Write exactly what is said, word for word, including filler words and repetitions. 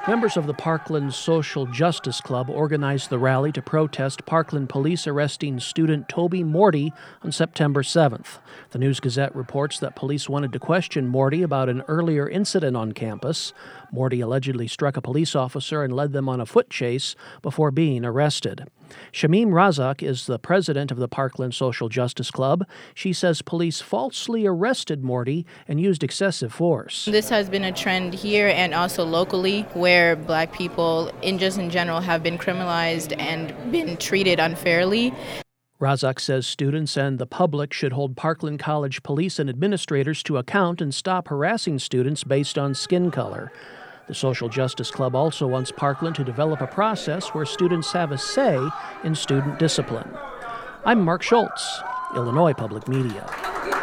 Members of the Parkland Social Justice Club organized the rally to protest Parkland police arresting student Toby Morty on September seventh. The News-Gazette reports that police wanted to question Morty about an earlier incident on campus. Morty allegedly struck a police officer and led them on a foot chase before being arrested. Shamim Razak is the president of the Parkland Social Justice Club. She says police falsely arrested Morty and used excessive force. This has been a trend here and also locally where black people, in just in general, have been criminalized and been treated unfairly. Razak says students and the public should hold Parkland College police and administrators to account and stop harassing students based on skin color. The Social Justice Club also wants Parkland to develop a process where students have a say in student discipline. I'm Mark Schultz, Illinois Public Media.